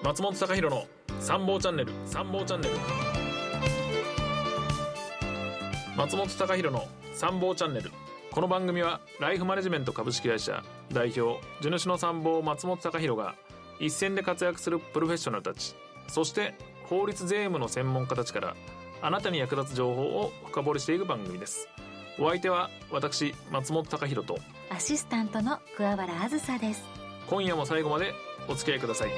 松本貴弘の参謀チャンネル。松本貴弘の参謀チャンネル。この番組はライフマネジメント株式会社代表地主の参謀松本貴弘が一線で活躍するプロフェッショナルたち、そして法律税務の専門家たちからあなたに役立つ情報を深掘りしていく番組です。お相手は私松本貴弘とアシスタントの桑原あずさです。 今夜も最後までお付き合いください。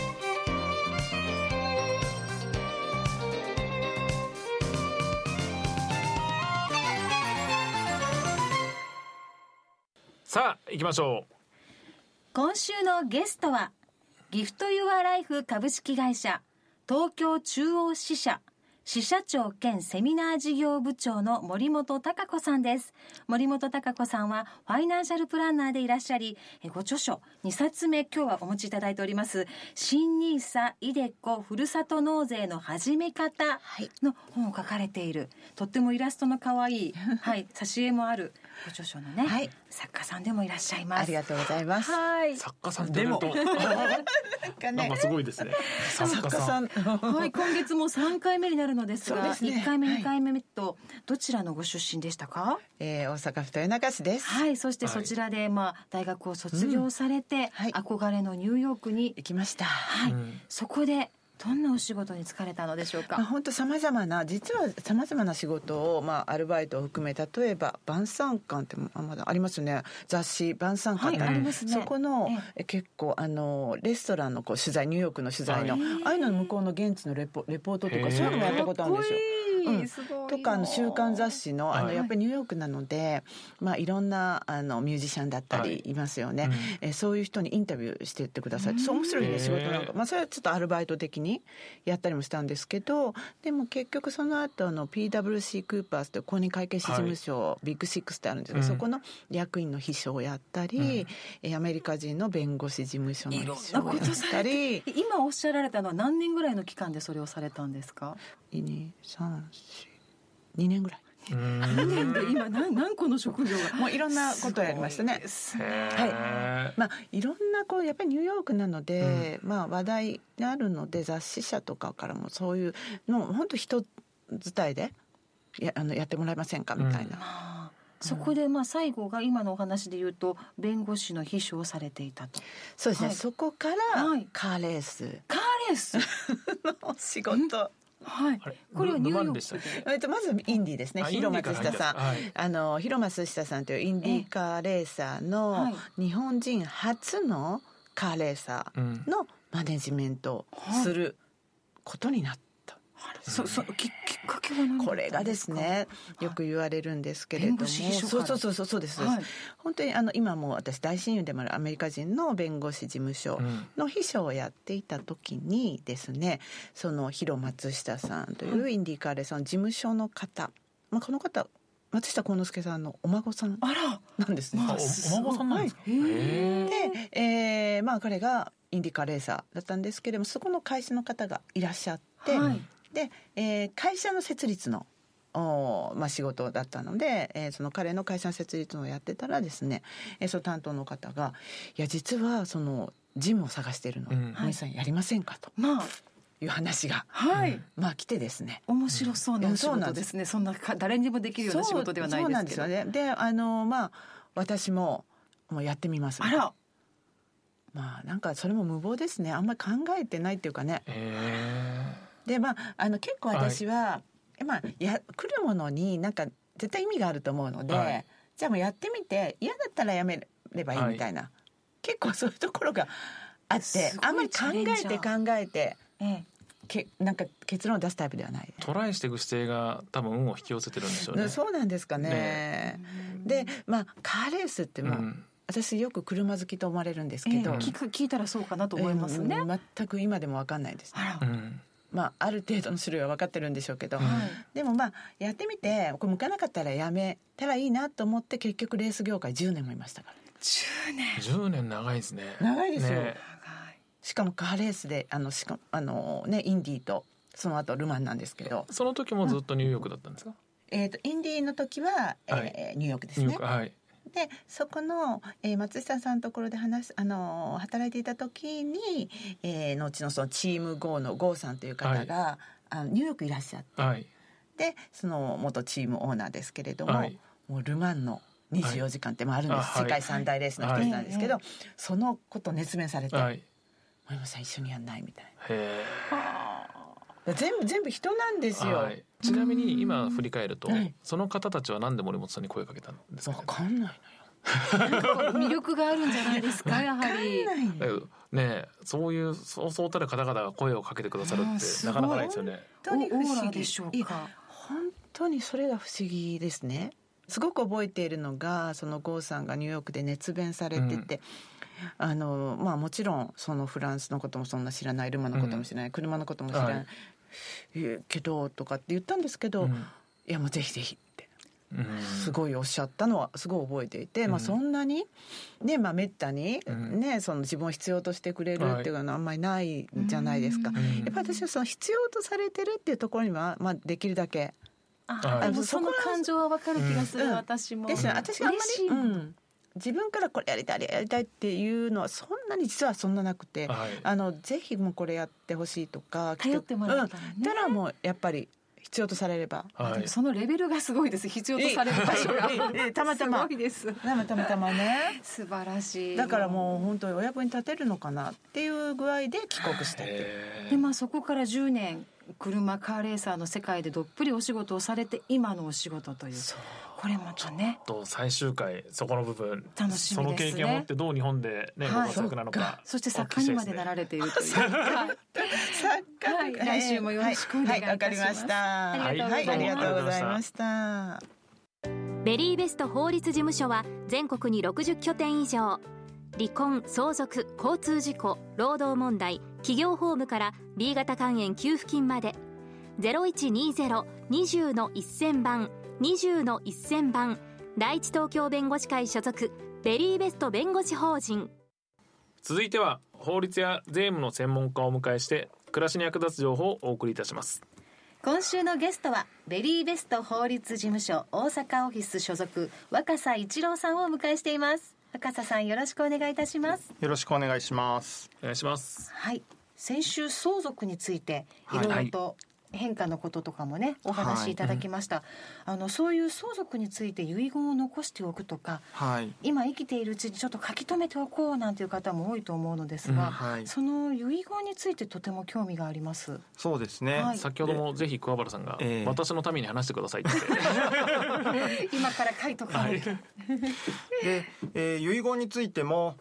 さあ行きましょう。 今週のゲストはギフトユアライフ株式会社東京中央支社支社長兼セミナー事業部長の森本貴子さんです。森本貴子さんはファイナンシャルプランナーでいらっしゃり、ご著書2冊目今日はお持ちいただいております新NISA iDeCoふるさと納税の始め方の本を書かれている、とってもイラストの可愛い挿絵もあるご著書のね、作家さんでもいらっしゃいます。 ありがとうございます。 作家さんって言うとなんかすごいですね。作家さん今月も3回目になるのですが、 そうですね、 1回目2回目とどちらのご出身でしたか？ 大阪府豊中市です。 そしてそちらで、大学を卒業されて、憧れのニューヨークに行きました。 そこでどんなお仕事に就かれたのでしょうか？ 本当様々な仕事を、アルバイトを含め、例えば晩餐館ってまだありますよね。雑誌晩餐館ってありますね。そこの、結構レストランの取材、ニューヨークの取材の、ああいうの向こうの現地のレポートとか、そういうのもやったことあるんですよ。とか週刊雑誌の、やっぱりニューヨークなので、いろんなミュージシャンだったりいますよね。そういう人にインタビューしてってください。そう面白いね、仕事なんか。それはちょっとアルバイト的にやったりもしたんですけど、でも結局その後PwC クーパースという公認会計士事務所、ビッグシックスってあるんですけど、そこの役員の秘書をやったり、アメリカ人の弁護士事務所の秘書をやったり。 今おっしゃられたのは何年ぐらいの期間でそれをされたんですか ？2年ぐらい。 2年で今何個の職業がもういろんなことをやりましたね。いろんなやっぱりニューヨークなので、話題にあるので、雑誌社とかからもそういうの本当人伝いでやってもらえませんかみたいな。 そこで最後が今のお話で言うと弁護士の秘書をされていたと。 そうですね、そこからカーレースの仕事。 これはニューヨークでまずインディですね。広松下さん、広松下さんというインディカーレーサーの日本人初のカーレーサーのマネジメントをすることになった。 きっかけは何ですか？ これがですね、よく言われるんですけれども、そうです、本当に今も私大親友でもあるアメリカ人の弁護士事務所の秘書をやっていた時にですね、その広松下さんというインディカーレーサーの事務所の方、この方松下幸之助さんのお孫さんなんですね。 お孫さんなんですか？ で、彼がインディカーレーサーだったんですけれども、そこの会社の方がいらっしゃって、で、会社の設立の仕事だったので、その彼の会社の設立をやってたらですね、その担当の方が、いや実はそのジムを探しているの、森さんやりませんかという話が、来てですね。 面白そうなお仕事ですね。そんな誰にもできるような仕事ではないですけど。 そうなんですよね。で、私もうやってみます。なんかそれも無謀ですね。あんまり考えてないっていうかね。で結構私は、来るものになんか絶対意味があると思うので、じゃあもうやってみて嫌だったらやめればいいみたいな、結構そういうところがあって、あんまり考えて、なんか結論を出すタイプではない。 トライしていく姿勢が多分運を引き寄せてるんでしょうね。 そうなんですかね。でカーレースって私よく車好きと思われるんですけど、 聞いたらそうかなと思いますね。 全く今でも分かんないですね。ある程度の種類は分かってるんでしょうけど、でもやってみてこれ向かなかったらやめたらいいなと思って、結局レース業界10年もいましたから。 10年長いですね。 長いですよ、しかもカーレースでインディーとその後ルマンなんですけど。 その時もずっとニューヨークだったんですか？ インディーの時は、ニューヨークですね。 でそこの、松下さんのところで働いていた時に、後のそのチーム GO の GO さんという方が、ニューヨークいらっしゃって、はい、でその元チームオーナーですけれども、はい、もうルマンの24時間ってあるんです、世界三大レースの一つなんですけど、そのことを熱弁されて、森本さん一緒にやんないみたいな。全部人なんですよ、はい、 ちなみに今振り返ると、その方たちはなんで森本さんに声かけたんですかね。 分かんないのよ魅力があるんじゃないですかやはりね。そういうそうそうたる方々が声をかけてくださるってなかなかないですよね。 本当に不思議でしょうか。本当にそれが不思議ですね。すごく覚えているのが、そのゴーさんがニューヨークで熱弁されてて、もちろんそのフランスのこともそんな知らない、ルマのことも知らない、車のことも知らない、けどとかって言ったんですけど、いやもうぜひぜひってすごいおっしゃったのはすごい覚えていて、そんなにね、めったにね、その自分を必要としてくれるっていうのはあんまりないじゃないですか。やっぱり私はその必要とされてるっていうところには、できるだけその感情は分かる気がする、私もですよ。私があんまり、自分からこれやりたいっていうのはそんなに実はそんななくて、ぜひもうこれやってほしいとか頼ってもらったらね、 たらもうやっぱり必要とされれば、 でもそのレベルがすごいです。必要とされる場所がたまたますごいです。 たまね素晴らしい。 だからもう本当にお役に立てるのかなっていう具合で帰国したって。 でそこから10年カーレーサーの世界でどっぷりお仕事をされて、今のお仕事という、これまたねと最終回そこの部分楽しみですね。 その経験を持ってどう日本でね、ご活躍なのか、 そして作家にまでなられているという作家、来週もよろしくお願いいたします。 わかりました。ありがとうございました。 ベリーベスト法律事務所は全国に60拠点以上。離婚、相続、交通事故、労働問題、企業法務から B 型肝炎給付金まで 0120-20-1000 番20-1000 番、第一東京弁護士会所属ベリーベスト弁護士法人。 続いては法律や税務の専門家をお迎えして暮らしに役立つ情報をお送りいたします。 今週のゲストはベリーベスト法律事務所大阪オフィス所属若狭一郎さんをお迎えしています。若狭さん、よろしくお願いいたします。 よろしくお願いします。 お願いします。 はい、先週相続についていろいろと変化のこととかもね、お話しいただきました。そういう相続について遺言を残しておくとか、今生きているうちにちょっと書き留めておこうなんていう方も多いと思うのですが、その遺言についてとても興味があります。 そうですね、 先ほどもぜひ桑原さんが、私のために話してくださいって今から書いとかない、 で、遺言についても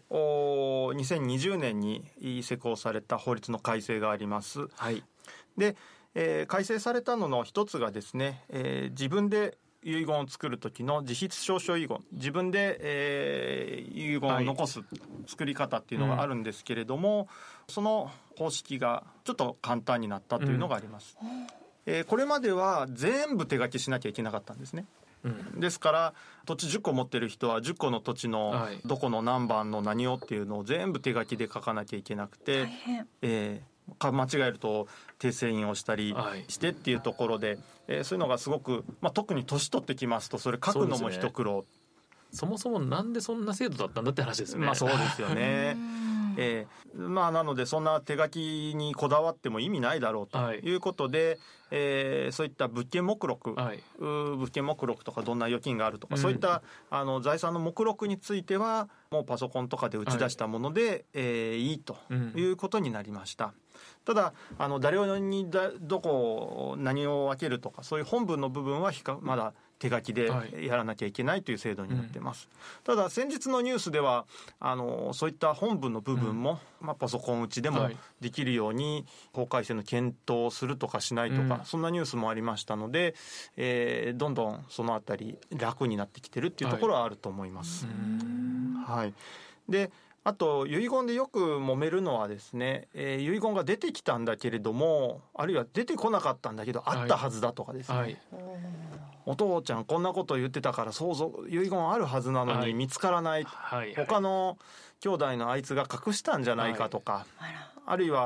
2020年に施行された法律の改正があります。で、改正されたのの一つがですね、自分で遺言を作る時の自筆証書遺言、自分で、遺言を残す作り方っていうのがあるんですけれども、その方式がちょっと簡単になったというのがあります。これまでは全部手書きしなきゃいけなかったんですね。ですから土地10個持ってる人は10個の土地のどこの何番の何をっていうのを全部手書きで書かなきゃいけなくて、間違えると訂正印をしたりしてっていうところで、そういうのがすごく、特に年取ってきますとそれ書くのも一苦労。 そもそもなんでそんな制度だったんだって話ですよね。 そうですよね。なのでそんな手書きにこだわっても意味ないだろうということで、そういった物件目録、物件目録とかどんな預金があるとか、そういった財産の目録についてはもうパソコンとかで打ち出したもので、いいということになりました。ただ誰にどこ何を分けるとかそういう本文の部分はまだ手書きでやらなきゃいけないという制度になっています。ただ先日のニュースではそういった本文の部分も、パソコン打ちでもできるように法改正の検討をするとかしないとか、そんなニュースもありましたので、どんどんそのあたり楽になってきてるっていうところはあると思います。で、あと遺言でよく揉めるのはですね、遺言が出てきたんだけれども、あるいは出てこなかったんだけどあったはずだとかですね、お父ちゃんこんなこと言ってたから遺言あるはずなのに見つからない、他の兄弟のあいつが隠したんじゃないかとか、あるいは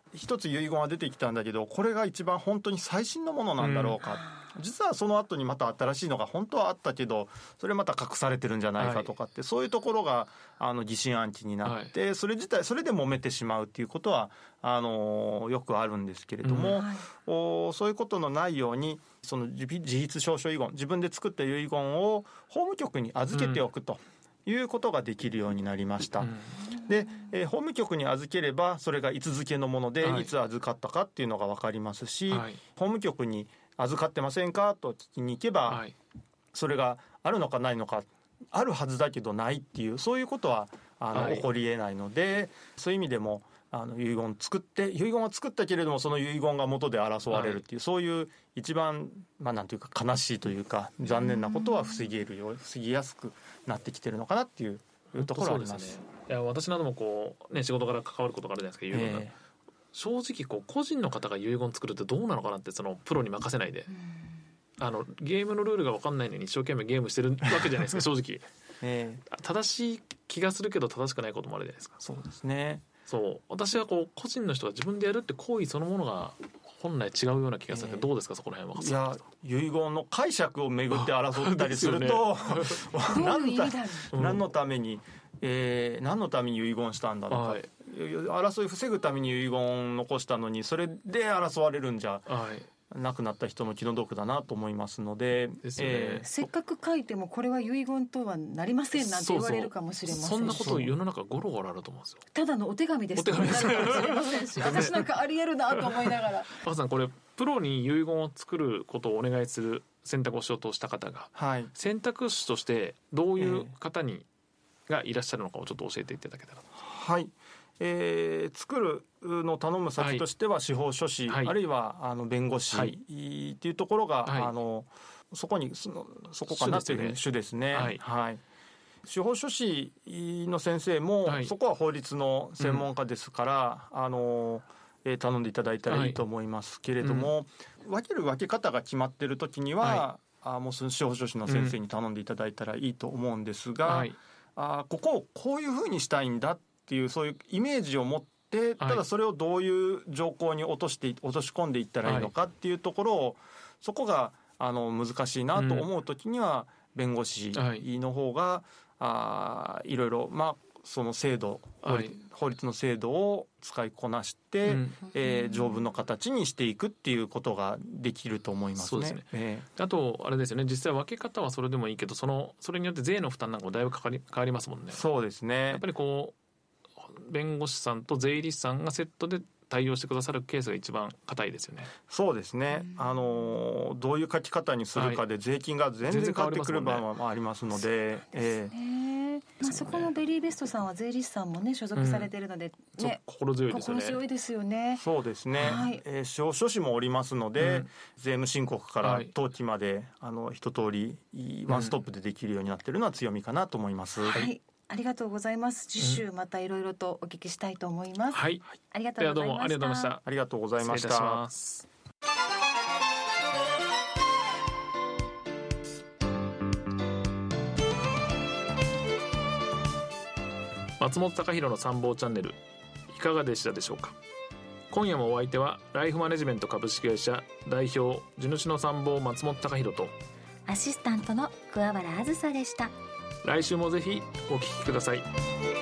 一つ遺言が出てきたんだけど、これが一番本当に最新のものなんだろうか、実はその後にまた新しいのが本当はあったけどそれまた隠されてるんじゃないかとかって、そういうところが疑心暗鬼になって、それで揉めてしまうっていうことはよくあるんですけれども、そういうことのないようにその自筆証書遺言、自分で作った遺言を法務局に預けておくということができるようになりました。で、法務局に預ければそれがいつ付けのもので、いつ預かったかっていうのが分かりますし、法務局に預かってませんかと聞きに行けば、それがあるのかないのか、あるはずだけどないっていう、そういうことは起こりえないので、そういう意味でも遺言は作ったけれどもその遺言が元で争われるっていう、そういう一番なんていうか悲しいというか残念なことは防ぎやすくなってきてるのかなっていうところはあります。 いや私なども仕事から関わることがあるじゃないですか、遺言が。正直個人の方が遺言作るってどうなのかなって、そのプロに任せないで、ゲームのルールが分かんないのに一生懸命ゲームしてるわけじゃないですか正直、正しい気がするけど正しくないこともあるじゃないですか。 そうですね。 そう私は個人の人が自分でやるって行為そのものが本来違うような気がする。どうですかそこら辺は。 いや遺言の解釈をめぐって争ったりすると何のために遺言したんだろうか、争い防ぐために遺言を残したのにそれで争われるんじゃ、亡くなった人の気の毒だなと思いますので、 せっかく書いてもこれは遺言とはなりませんなんて言われるかもしれません。 そんなこと世の中ゴロゴロあると思うんですよ。 ただのお手紙ですとなるかもしれませんし私なんかありえるなと思いながら若さん、これプロに遺言を作ることをお願いする選択をしようとした方が、選択肢としてどういう方がいらっしゃるのかをちょっと教えていただけたら。 作るのを頼む先としては司法書士、あるいは弁護士っていうところが、そこかなという主ですね。司法書士の先生も、そこは法律の専門家ですから、頼んでいただいたらいいと思いますけれども、分け方が決まっている時には、もうその司法書士の先生に頼んでいただいたらいいと思うんですが、ここをこういうふうにしたいんだっていうそういうイメージを持って、ただそれをどういう条項に落とし込んでいったらいいのかっていうところを、そこが難しいなと思うときには、弁護士の方がいろいろその制度、法律の制度を使いこなして、条文の形にしていくっていうことができると思いますね。 そうですね。あとあれですよね、実際分け方はそれでもいいけど、それによって税の負担なんかもだいぶ変わりますもんね。 そうですね。 やっぱり弁護士さんと税理士さんがセットで対応してくださるケースが一番硬いですよね。 そうですね。どういう書き方にするかで税金が全然変わってくる場合もありますので、 そこのベリーベストさんは税理士さんもね所属されているので、 心強いですよね。 心強いですよね。 そうですね。司法書士もおりますので、税務申告から登記まで一通りワンストップでできるようになっているのは強みかなと思います。 ありがとうございます。次週またいろいろとお聞きしたいと思います。ありがとうございました。 ありがとうございました。 ありがとうございました。 失礼いたします。松本隆弘の参謀チャンネル、いかがでしたでしょうか。今夜もお相手はライフマネジメント株式会社代表地主の参謀松本隆弘とアシスタントの桑原あずさでした。 来週もぜひお聞きください。